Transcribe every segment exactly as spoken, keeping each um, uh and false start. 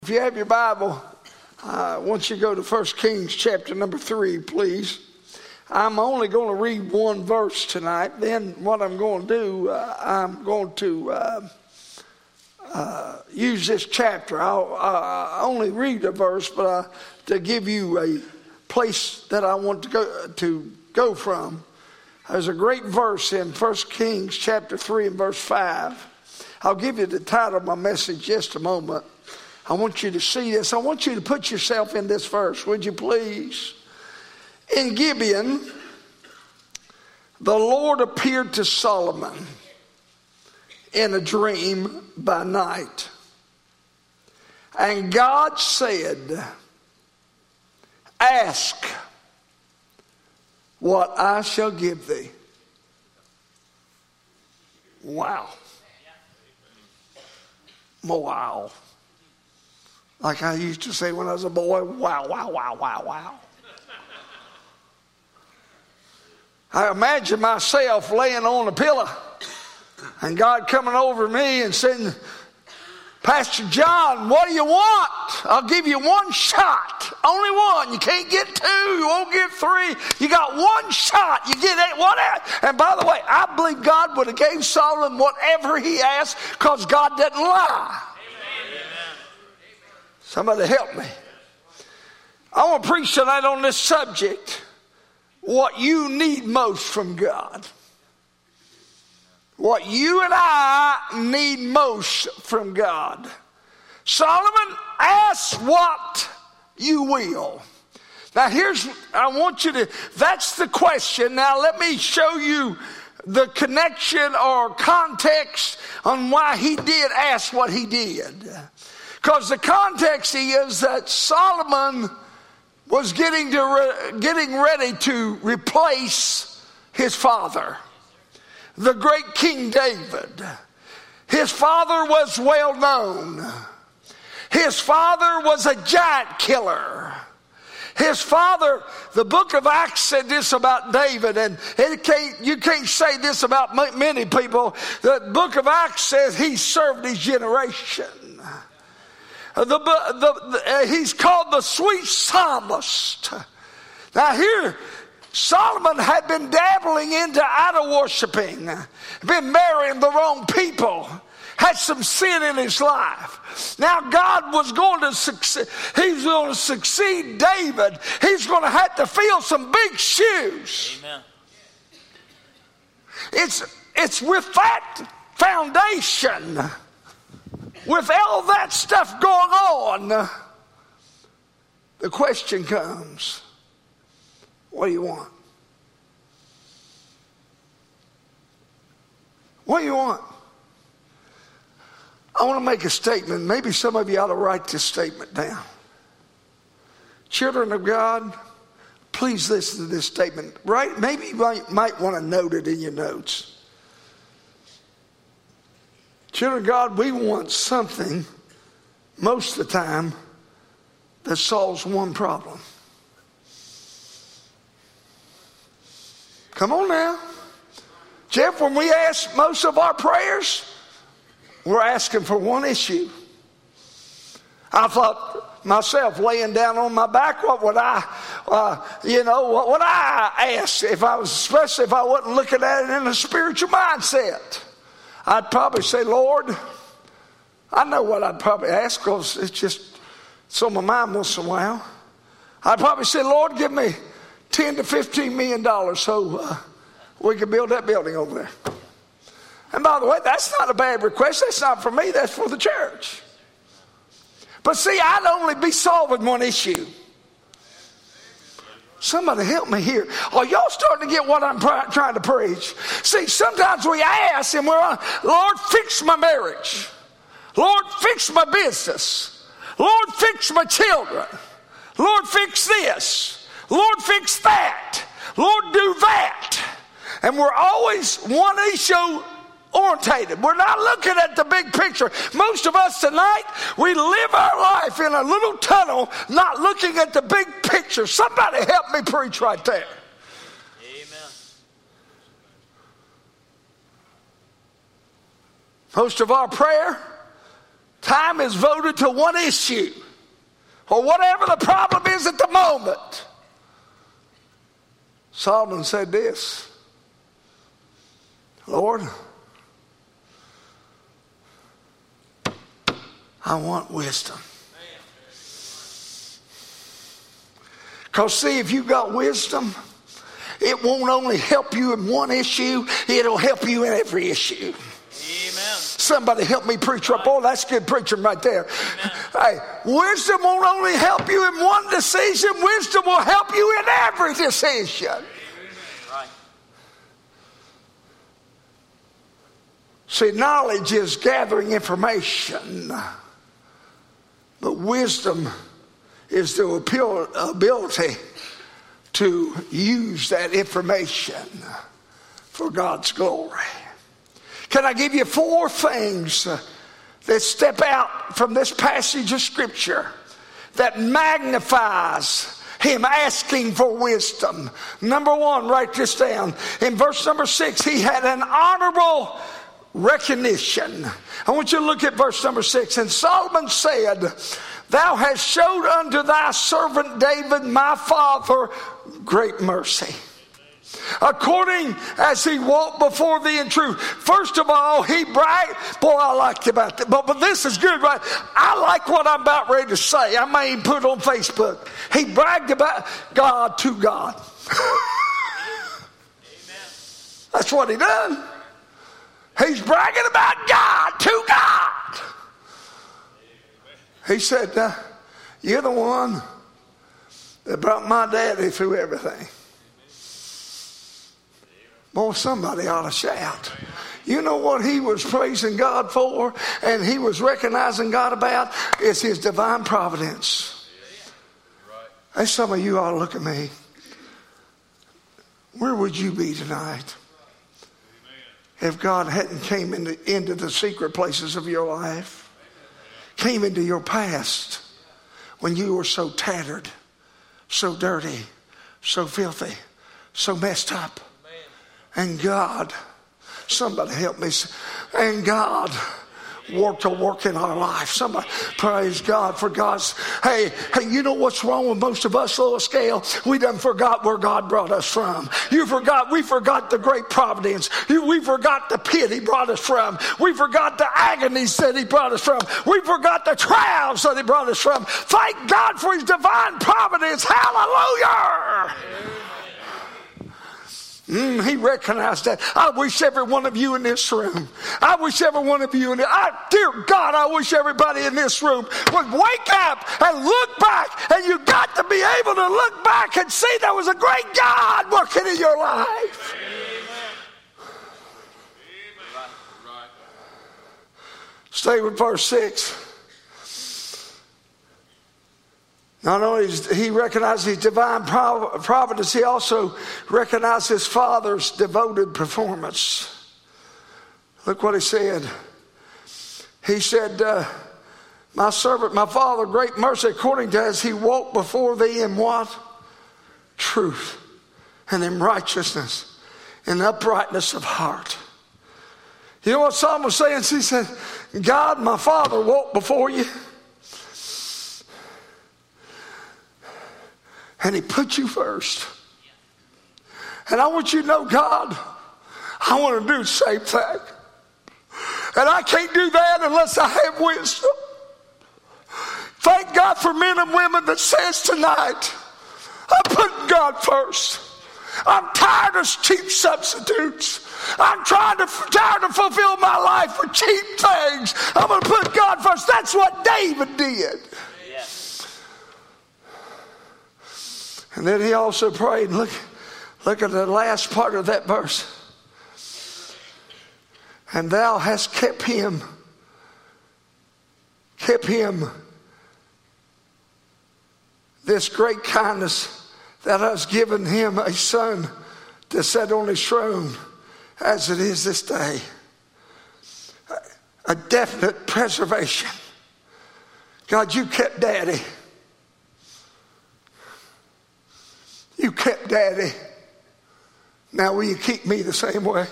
If you have your Bible, I want you to go to First Kings chapter number three, please. I'm only going to read one verse tonight. Then what I'm going to do, uh, I'm going to uh, uh, use this chapter. I'll uh, only read a verse, but uh, to give you a place that I want to go to go from. There's a great verse in First Kings chapter three and verse five. I'll give you the title of my message in just a moment. I want you to see this. I want you to put yourself in this verse, would you please? In Gibeon, the Lord appeared to Solomon in a dream by night. And God said, ask what I shall give thee. Wow. Wow. Like I used to say when I was a boy, wow, wow, wow, wow, wow. I imagine myself laying on a pillow and God coming over me and saying, Pastor John, what do you want? I'll give you one shot. Only one. You can't get two. You won't get three. You got one shot. You get eight. Whatever. And by the way, I believe God would have gave Solomon whatever he asked because God doesn't lie. Amen. Somebody help me. I want to preach tonight on this subject. What you need most from God. What you and I need most from God. Solomon, ask what you will. Now here's, I want you to, that's the question. Now let me show you the connection or context on why he did ask what he did. Because the context is that Solomon was getting to re, getting ready to replace his father, the great King David. His father was well known. His father was a giant killer. His father, the book of Acts said this about David, and it can't, you can't say this about many people. The book of Acts says he served his generation. The, the, the, uh, he's called the sweet psalmist. Now here, Solomon had been dabbling into idol worshiping, been marrying the wrong people, had some sin in his life. Now God was going to succeed. He's going to succeed David. He's going to have to fill some big shoes. Amen. It's, it's with that foundation, with all that stuff going on, the question comes, what do you want? What do you want? I want to make a statement. Maybe some of you ought to write this statement down. Children of God, please listen to this statement. Right? Maybe you might, might want to note it in your notes. Children of God, we want something most of the time that solves one problem. Come on now. Jeff, when we ask most of our prayers, we're asking for one issue. I thought myself laying down on my back, what would I, uh, you know, what would I ask if I was, especially if I wasn't looking at it in a spiritual mindset? I'd probably say, Lord, I know what I'd probably ask because it's just it's on my mind once in a while. I'd probably say, Lord, give me ten to fifteen million dollars so uh, we can build that building over there. And by the way, that's not a bad request. That's not for me. That's for the church. But see, I'd only be solving one issue. Somebody help me here. Are y'all starting to get what I'm pr- trying to preach? See, sometimes we ask and we're on, Lord, fix my marriage. Lord, fix my business. Lord, fix my children. Lord, fix this. Lord, fix that. Lord, do that. And we're always one issue orientated. We're not looking at the big picture. Most of us tonight, we live our life in a little tunnel, not looking at the big picture. Somebody help me preach right there. Amen. Most of our prayer time is voted to one issue. or whatever the problem is at the moment. Solomon said this, Lord, I want wisdom. Because see, if you got wisdom, it won't only help you in one issue, it'll help you in every issue. Amen. Somebody help me preach up. Oh, that's good preaching right there. Hey, wisdom won't only help you in one decision, wisdom will help you in every decision. Right. See, knowledge is gathering information, but wisdom is the ability to use that information for God's glory. Can I give you four things that step out from this passage of Scripture that magnifies him asking for wisdom? Number one, write this down. In verse number six, he had an honorable recognition. I want you to look at verse number six. And Solomon said, Thou hast showed unto thy servant David, my father, great mercy, according as he walked before thee in truth. First of all, he bragged. Boy, I liked about that. But, but this is good, right? I like what I'm about ready to say. I may even put it on Facebook. He bragged about God to God. Amen. That's what he done. He's bragging about God to God. He said, uh, you're the one that brought my daddy through everything. Boy, somebody ought to shout. You know what he was praising God for and he was recognizing God about? Is his divine providence. Hey, some of you ought to look at me. Where would you be tonight if God hadn't came into, into the secret places of your life? Came into your past when you were so tattered, so dirty, so filthy, so messed up. And God, somebody help me, and God worked a work in our life. Somebody praise God for God's. Hey, hey, you know what's wrong with most of us, lower scale? We done forgot where God brought us from. You forgot, we forgot the great providence. You, we forgot the pit he brought us from. We forgot the agonies that he brought us from. We forgot the trials that he brought us from. Thank God for his divine providence. Hallelujah. Mm, he recognized that. I wish every one of you in this room, I wish every one of you in this, I, dear God, I wish everybody in this room would wake up and look back, and you got to be able to look back and see there was a great God working in your life. Amen. Amen. Stay with verse six. Not only did he recognize his divine providence, he also recognized his father's devoted performance. Look what he said. He said, uh, my servant, my father, great mercy, according to as he walked before thee in what? Truth, and in righteousness, in uprightness of heart. You know what Solomon was saying? He said, God, my father, walked before you. And he put you first. And I want you to know, God, I want to do the same thing. And I can't do that unless I have wisdom. Thank God for men and women that says tonight, I'm putting God first. I'm tired of cheap substitutes. I'm trying to tired to fulfill my life for cheap things. I'm going to put God first. That's what David did. And then he also prayed. Look, look at the last part of that verse. And thou hast kept him, kept him this great kindness that hast given him a son to sit on his throne as it is this day. A definite preservation. God, you kept Daddy. You kept Daddy. Now will you keep me the same way?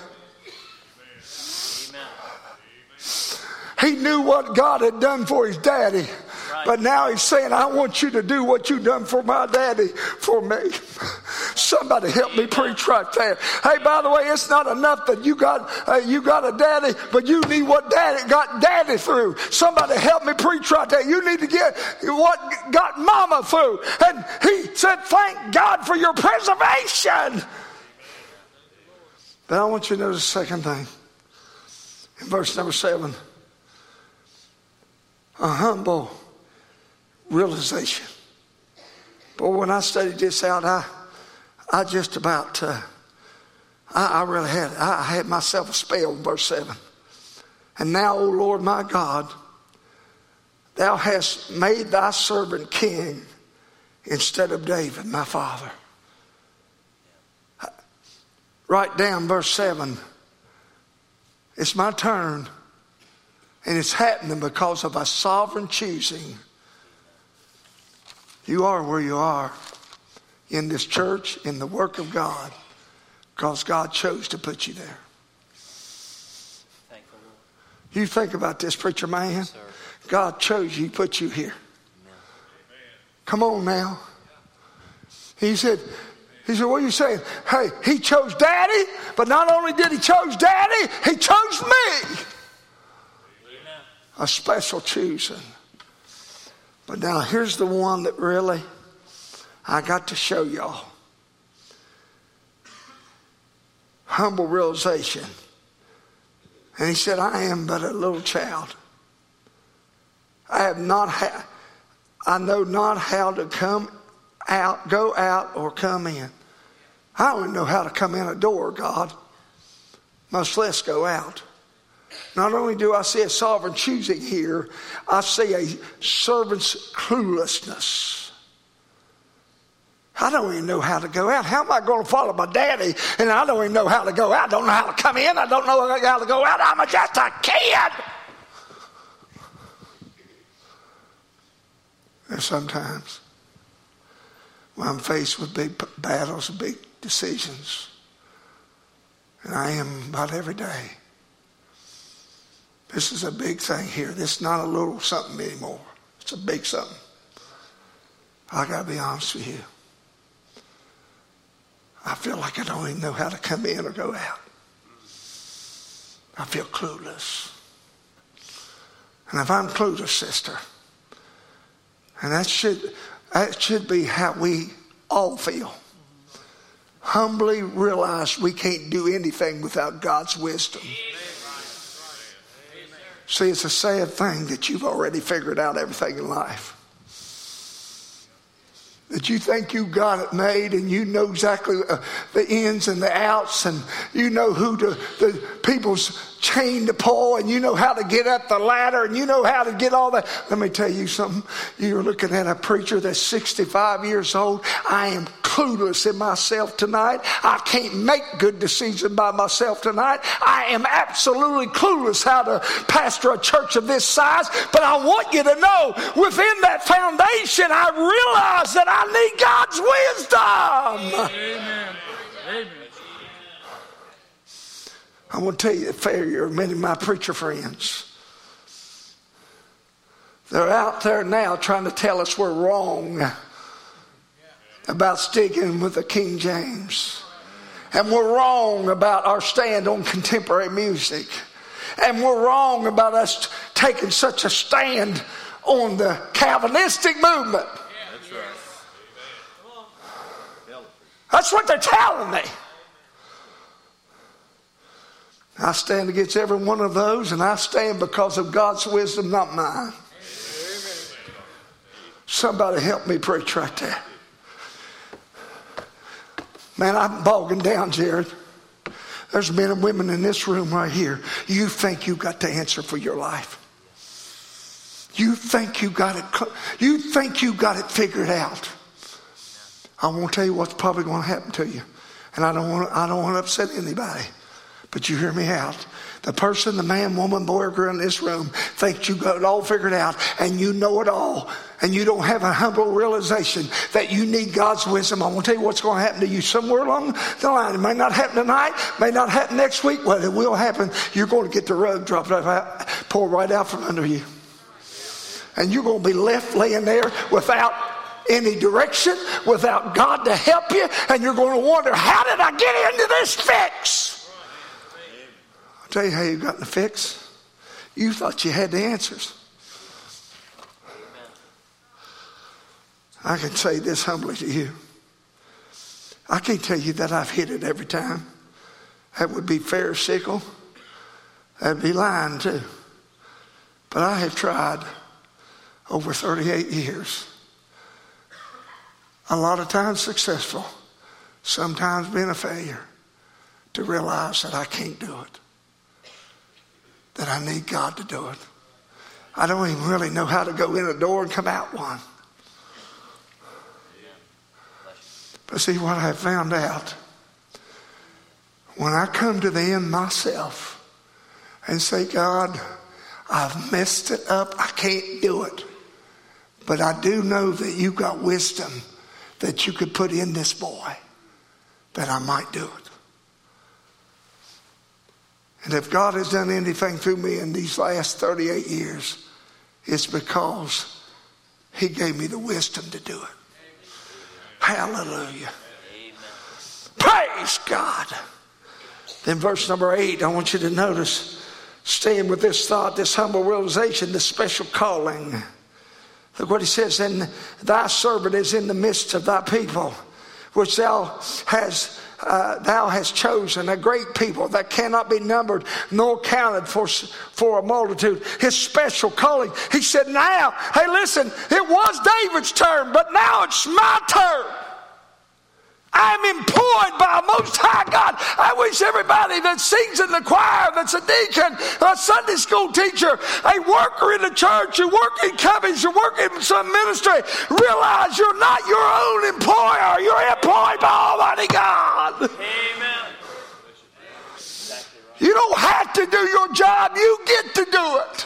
Amen. He knew what God had done for his daddy. Right. But now he's saying, I want you to do what you done for my daddy for me. Somebody help me preach right there. Hey, by the way, it's not enough that you got uh, you got a daddy, but you need what daddy got daddy through. Somebody help me preach right there. You need to get what got mama through. And he said, thank God for your preservation. But I want you to notice the second thing. In verse number seven, a humble realization. Boy, when I studied this out, I I just about, uh, I, I really had, I had myself a spell in verse seven. And now, O Lord my God, thou hast made thy servant king instead of David, my father. Write down verse seven. It's my turn. And it's happening because of a sovereign choosing. You are where you are in this church, in the work of God, because God chose to put you there. Thank the Lord. You think about this, preacher man. Yes, sir. God chose you, put you here. Amen. Come on now. He said, he said, what are you saying? Hey, he chose daddy, but not only did he chose daddy, he chose me. Amen. A special choosing. But now here's the one that really I got to show y'all. Humble realization. And he said, I am but a little child. I have not had, I know not how to come out, go out or come in. I don't even know how to come in a door, God, much less go out. Not only do I see a sovereign choosing here, I see a servant's cluelessness. I don't even know how to go out. How am I going to follow my daddy and I don't even know how to go out? I don't know how to come in. I don't know how to go out. I'm just a kid. And sometimes when I'm faced with big battles and big decisions, and I am about every day, this is a big thing here. This is not a little something anymore. It's a big something. I got to be honest with you. I feel like I don't even know how to come in or go out. I feel clueless. And if I'm clueless, sister, and that should, that should be how we all feel. Humbly realize we can't do anything without God's wisdom. See, it's a sad thing that you've already figured out everything in life. That you think you got it made and you know exactly uh, the ins and the outs and you know who to, the people's chain to pull and you know how to get up the ladder and you know how to get all that. Let me tell you something. You're looking at a preacher that's sixty-five years old. I am clueless in myself tonight. I can't make good decisions by myself tonight. I am absolutely clueless how to pastor a church of this size. But I want you to know within that foundation, I realize that I need God's wisdom. Amen. Amen. I want to tell you the failure of many of my preacher friends. They're out there now trying to tell us we're wrong about sticking with the King James. And we're wrong about our stand on contemporary music. And we're wrong about us taking such a stand on the Calvinistic movement. That's right. That's what they're telling me. I stand against every one of those, and I stand because of God's wisdom, not mine. Amen. Somebody help me preach right there. Man, I'm bogging down, Jared. There's men and women in this room right here. You think you got the answer for your life. You think you got it. You think you got it figured out. I won't tell you what's probably going to happen to you, and I don't want. I don't want to upset anybody. But you hear me out. The person, the man, woman, boy, or girl in this room thinks you got it all figured out and you know it all. And you don't have a humble realization that you need God's wisdom. I want to tell you what's going to happen to you somewhere along the line. It may not happen tonight, may not happen next week. Well, it will happen. You're going to get the rug dropped out, poured right out from under you. And you're going to be left laying there without any direction, without God to help you. And you're going to wonder, how did I get into this fix? I'll tell you how you got in the fix. You thought you had the answers. I can say this humbly to you. I can't tell you that I've hit it every time. That would be pharisaical. That'd be lying too. But I have tried over thirty-eight years. A lot of times successful, sometimes being a failure, to realize that I can't do it. That I need God to do it. I don't even really know how to go in a door and come out one. But see, what I found out, when I come to the end myself and say, God, I've messed it up, I can't do it. But I do know that you've got wisdom that you could put in this boy, that I might do it. And if God has done anything through me in these last thirty-eight years, it's because he gave me the wisdom to do it. Hallelujah. Amen. Praise God. Then verse number eight, I want you to notice, staying with this thought, this humble realization, this special calling. Look what he says, and thy servant is in the midst of thy people, which thou hast uh, thou hast chosen, a great people that cannot be numbered nor counted for, for a multitude. His special calling. He said, now, hey listen, it was David's turn, but now it's my turn. I'm employed by a Most High God. I wish everybody that sings in the choir, that's a deacon, a Sunday school teacher, a worker in the church, you work in companies, you work in some ministry, realize you're not your own employer. You're employed by Almighty God. Amen. You don't have to do your job. You get to do it.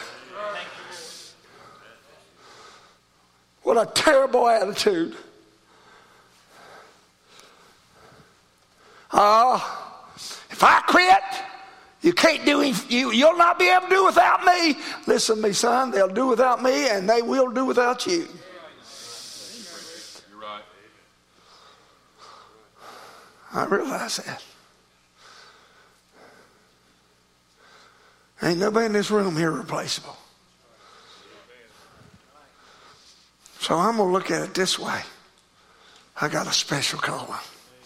What a terrible attitude. Uh, if I quit, you can't do it. You, you'll not be able to do without me. Listen to me, son. They'll do without me, and they will do without you. You're right. I realize that. Ain't nobody in this room here replaceable. So I'm going to look at it this way. I got a special calling.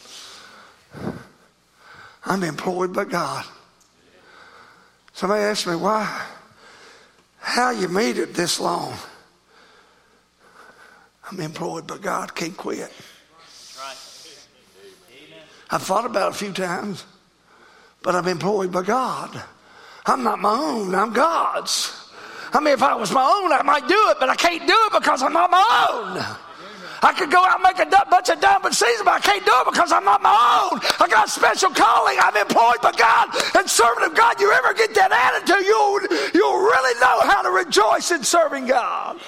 I'm employed by God. Somebody asked me, why, how you made it this long? I'm employed by God, can't quit. I've thought about it a few times, but I'm employed by God. I'm not my own, I'm God's. I mean, if I was my own, I might do it, but I can't do it because I'm not my own. I could go out and make a bunch of diamond seasons, but I can't do it because I'm not my own. I got a special calling. I'm employed by God and servant of God. You ever get that attitude, you'll, you'll really know how to rejoice in serving God.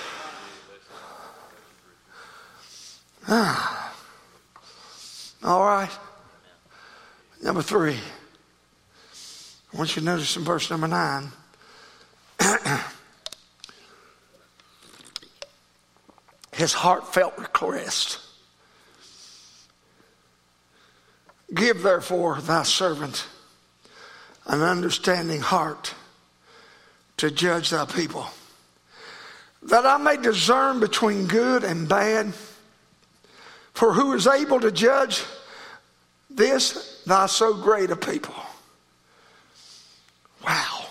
Ah. All right. Number three. I want you to notice in verse number nine. His heartfelt request. Give therefore thy servant an understanding heart to judge thy people, that I may discern between good and bad. For who is able to judge this, thy so great a people? Wow.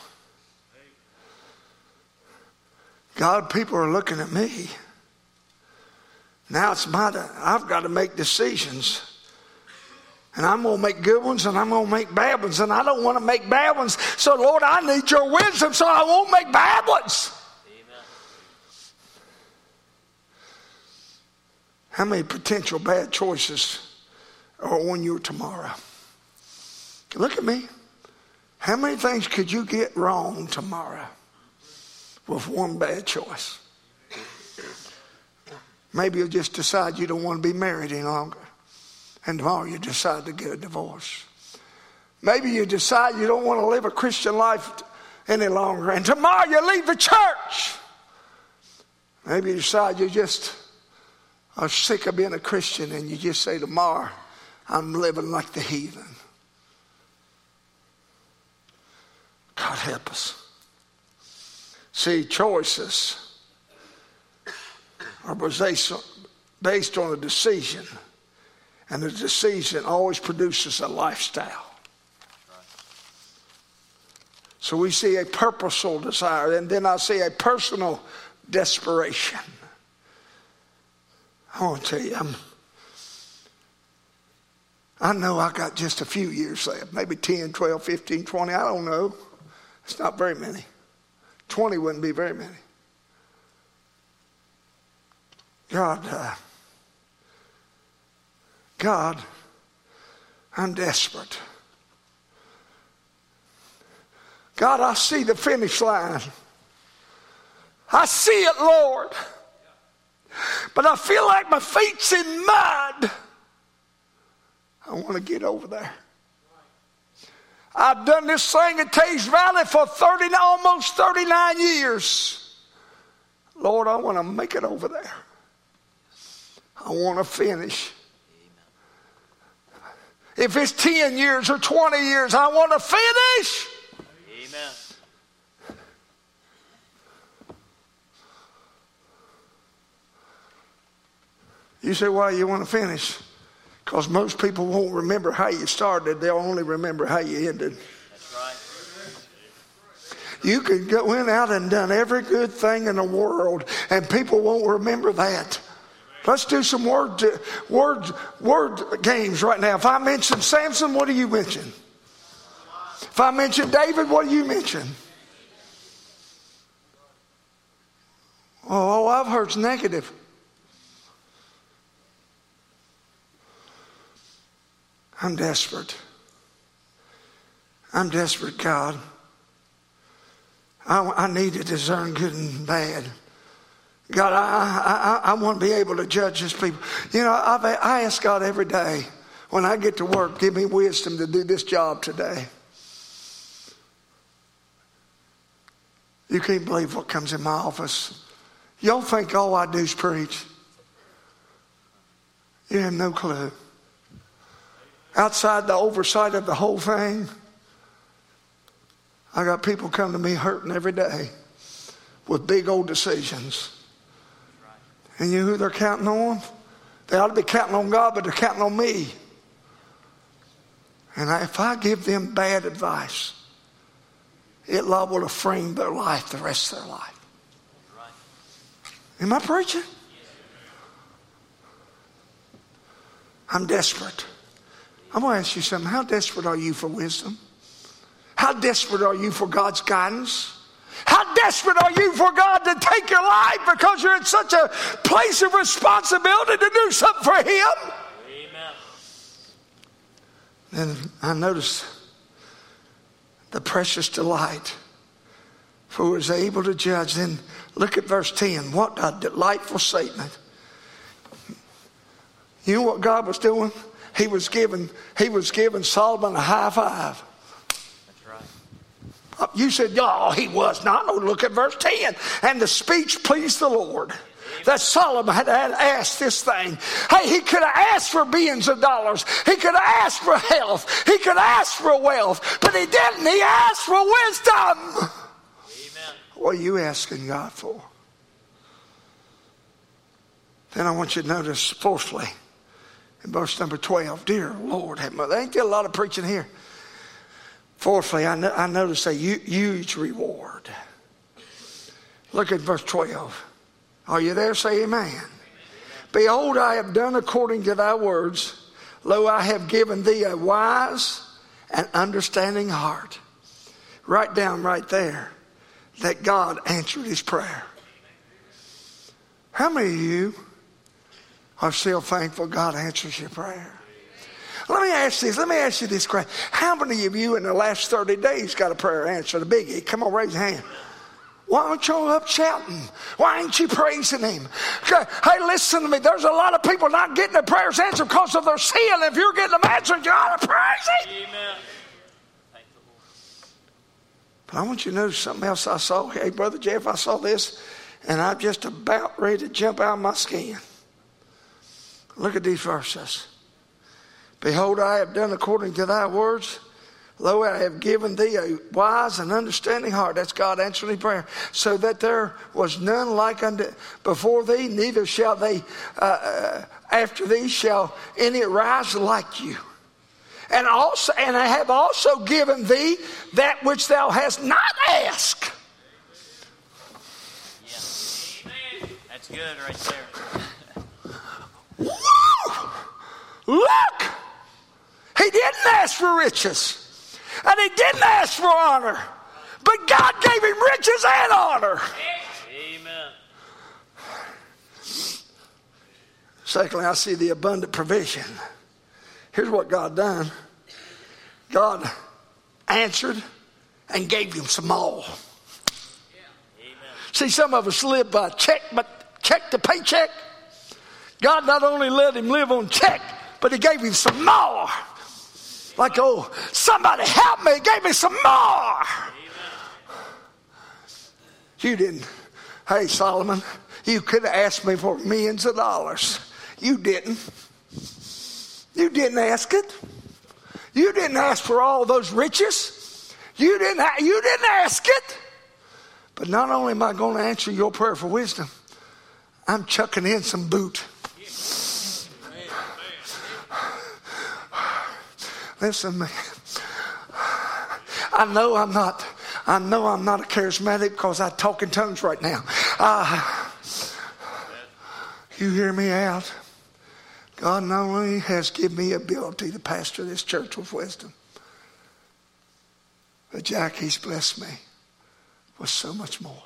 God, people are looking at me. Now it's my time. I've got to make decisions. And I'm going to make good ones and I'm going to make bad ones. And I don't want to make bad ones. So, Lord, I need your wisdom so I won't make bad ones. Amen. How many potential bad choices are on your tomorrow? Look at me. How many things could you get wrong tomorrow with one bad choice? Maybe you'll just decide you don't want to be married any longer. And tomorrow you decide to get a divorce. Maybe you decide you don't want to live a Christian life any longer. And tomorrow you leave the church. Maybe you decide you just are sick of being a Christian and you just say, tomorrow I'm living like the heathen. God help us. See, choices are based on a decision. And the decision always produces a lifestyle. So we see a purposeful desire, and then I see a personal desperation. I want to tell you, I'm, I know I got just a few years left, maybe ten, twelve, fifteen, twenty, I don't know. It's not very many. twenty wouldn't be very many. God, uh, God, I'm desperate. God, I see the finish line. I see it, Lord. But I feel like my feet's in mud. I want to get over there. I've done this thing at Taze Valley for thirty, almost thirty-nine years. Lord, I want to make it over there. I want to finish. If it's ten years or twenty years, I want to finish. Amen. You say, why you want to finish? Because most people won't remember how you started. They'll only remember how you ended. That's right. You could go in out and done every good thing in the world, and people won't remember that. Let's do some word, word, word games right now. If I mention Samson, what do you mention? If I mention David, what do you mention? Oh, all I've heard is negative. I'm desperate. I'm desperate, God. I, I need to discern good and bad. God, I, I, I want to be able to judge these people. You know, I've, I ask God every day, when I get to work, give me wisdom to do this job today. You can't believe what comes in my office. Y'all think all I do is preach. You have no clue. Outside the oversight of the whole thing, I got people come to me hurting every day with big old decisions. And you know who they're counting on? They ought to be counting on God, but they're counting on me. And I, if I give them bad advice, it liable to frame their life the rest of their life. Am I preaching? I'm desperate. I'm going to ask you something. How desperate are you for wisdom? How desperate are you for God's guidance? How desperate are you for God to take your life because you're in such a place of responsibility to do something for Him? Amen. Then I noticed the precious delight, for who is able to judge. Then look at verse ten. What a delightful statement. You know what God was doing? He was giving, he was giving Solomon a high five. You said, oh, he was not. No, look at verse ten. And the speech pleased the Lord. That Solomon had asked this thing. Hey, he could have asked for billions of dollars. He could have asked for health. He could have asked for wealth. But he didn't. He asked for wisdom. Amen. What are you asking God for? Then I want you to notice, fourthly, in verse number twelve, dear Lord, have mercy. Ain't there a lot of preaching here? Fourthly, I, no, I notice a huge reward. Look at verse twelve. Are you there? Say amen. Amen. Behold, I have done according to thy words. Lo, I have given thee a wise and understanding heart. Write down right there that God answered his prayer. How many of you are still thankful God answers your prayer? Let me ask this. Let me ask you this question. How many of you in the last thirty days got a prayer answered? A biggie. Come on, raise your hand. Why aren't you up shouting? Why ain't you praising him? Hey, listen to me. There's a lot of people not getting their prayers answered because of their sin. If you're getting them answered, you ought to praise him. Amen. But I want you to notice something else I saw. Hey, Brother Jeff, I saw this. And I'm just about ready to jump out of my skin. Look at these verses. Behold, I have done according to thy words. Lo, I have given thee a wise and understanding heart. That's God answering prayer. So that there was none like unto before thee, neither shall they uh, uh, after thee shall any rise like you. And also, and I have also given thee that which thou hast not asked. Yeah. That's good right there. Woo! Look! He didn't ask for riches. And he didn't ask for honor. But God gave him riches and honor. Amen. Secondly, I see the abundant provision. Here's what God done. God answered and gave him some more. Amen. See, some of us live by check, but check to paycheck. God not only let him live on check, but he gave him some more. Like, oh, somebody help me, gave me some more. Amen. You didn't. Hey, Solomon, you could have asked me for millions of dollars. You didn't. You didn't ask it. You didn't ask for all those riches. You didn't, you didn't ask it. But not only am I going to answer your prayer for wisdom, I'm chucking in some boot. Listen, man. I know I'm not. I know I'm not a charismatic because I talk in tongues right now. Uh, you hear me out. God not only has given me ability to pastor this church with wisdom, but Jack, he's blessed me with so much more.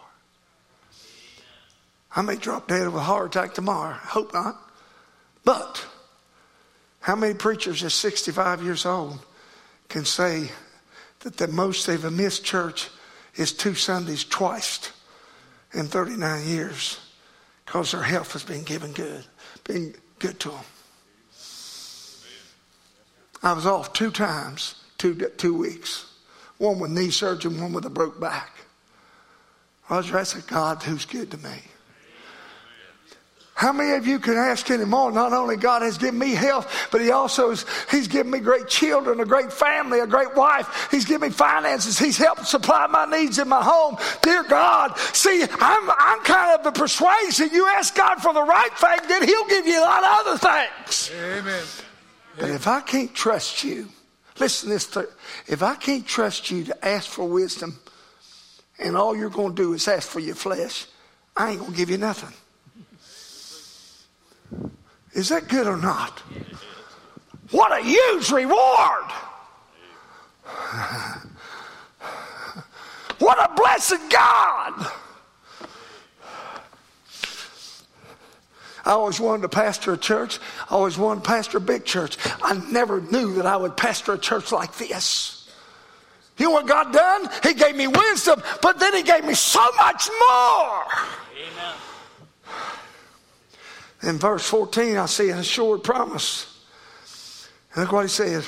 I may drop dead of a heart attack tomorrow. I hope not. But how many preachers at sixty-five years old can say that the most they've missed church is two Sundays twice in thirty-nine years because their health has been given good, been good to them. I was off two times, two, two weeks. One with knee surgery, one with a broke back. Roger, that's a God who's good to me. How many of you can ask anymore? Not only God has given me health, but he also is, he's given me great children, a great family, a great wife. He's given me finances. He's helped supply my needs in my home. Dear God, see, I'm, I'm kind of the persuasion. You ask God for the right thing, then he'll give you a lot of other things. Amen. But if I can't trust you, listen to this. Th- if I can't trust you to ask for wisdom and all you're going to do is ask for your flesh, I ain't going to give you nothing. Is that good or not? What a huge reward. What a blessed God. I always wanted to pastor a church. I always wanted to pastor a big church. I never knew that I would pastor a church like this. You know what God done? He gave me wisdom, but then he gave me so much more. Amen. In verse fourteen, I see an assured promise. And look what he said.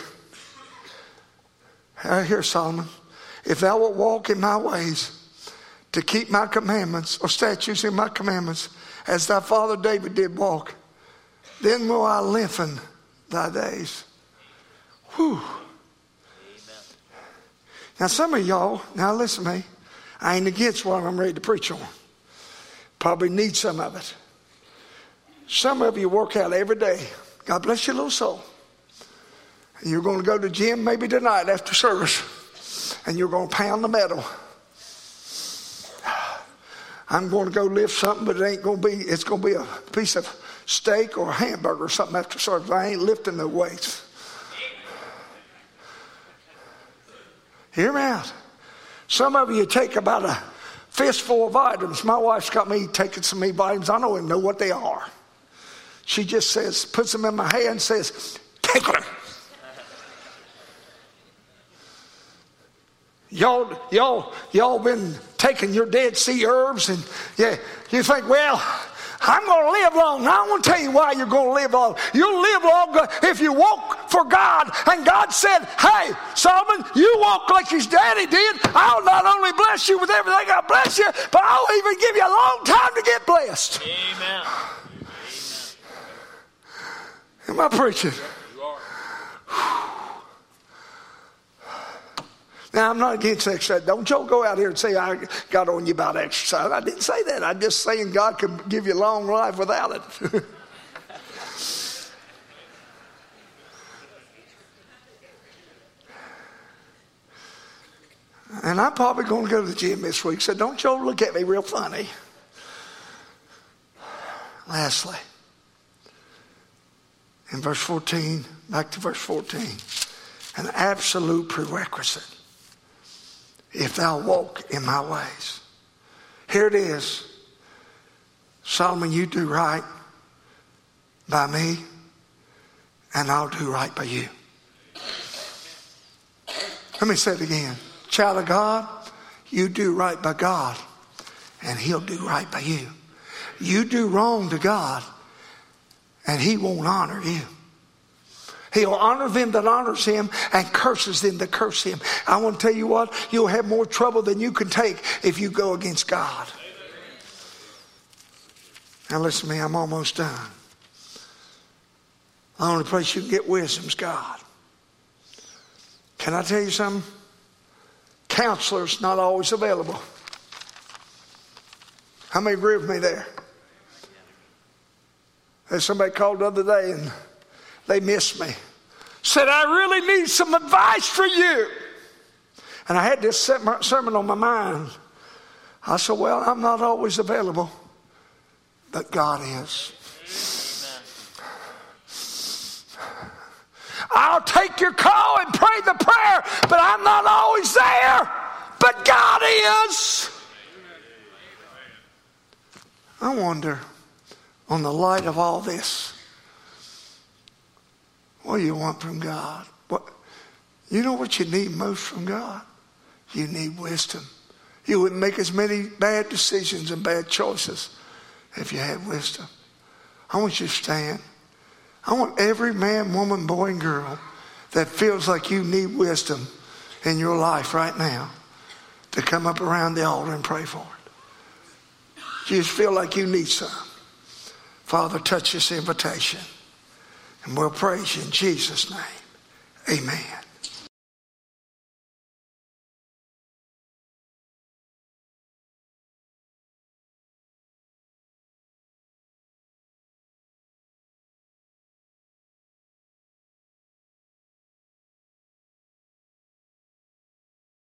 Here, Solomon, if thou wilt walk in my ways to keep my commandments or statutes in my commandments, as thy father David did walk, then will I lengthen thy days. Whew. Amen. Now some of y'all, now listen to me, I ain't against what I'm ready to preach on. Probably need some of it. Some of you work out every day. God bless your little soul. And you're going to go to the gym maybe tonight after service. And you're going to pound the metal. I'm going to go lift something, but it ain't going to be, it's going to be a piece of steak or a hamburger or something after service. I ain't lifting no weights. Hear me out. Some of you take about a fistful of vitamins. My wife's got me taking some of these vitamins. I don't even know what they are. She just says, puts them in my hand and says, take them. Y'all, y'all, y'all been taking your Dead Sea herbs and yeah, you think, well, I'm going to live long. Now I want to tell you why you're going to live long. You'll live long if you walk for God. And God said, hey, Solomon, you walk like his daddy did. I'll not only bless you with everything I bless you, but I'll even give you a long time to get blessed. Amen. Am I preaching? You are. Now, I'm not against exercise. Don't y'all go out here and say I got on you about exercise. I didn't say that. I'm just saying God can give you a long life without it. And I'm probably going to go to the gym this week, so don't y'all look at me real funny. Lastly, in verse fourteen, back to verse fourteen, an absolute prerequisite. If thou walk in my ways. Here it is. Solomon, you do right by me, and I'll do right by you. Let me say it again. Child of God, you do right by God, and he'll do right by you. You do wrong to God, and he won't honor you. He'll honor them that honors him and curses them that curse him. I want to tell you what, you'll have more trouble than you can take if you go against God. Now listen to me, I'm almost done. The only place you can get wisdom is God. Can I tell you something? Counselors not always available. How many agree with me there? There's somebody called the other day and they missed me. Said, I really need some advice for you. And I had this sermon on my mind. I said, well, I'm not always available, but God is. I'll take your call and pray the prayer, but I'm not always there, but God is. I wonder, on the light of all this, what do you want from God? What, you know what you need most from God? You need wisdom. You wouldn't make as many bad decisions and bad choices if you had wisdom. I want you to stand. I want every man, woman, boy, and girl that feels like you need wisdom in your life right now to come up around the altar and pray for it. You just feel like you need some. Father, touch this invitation. And we'll praise you in Jesus' name. Amen.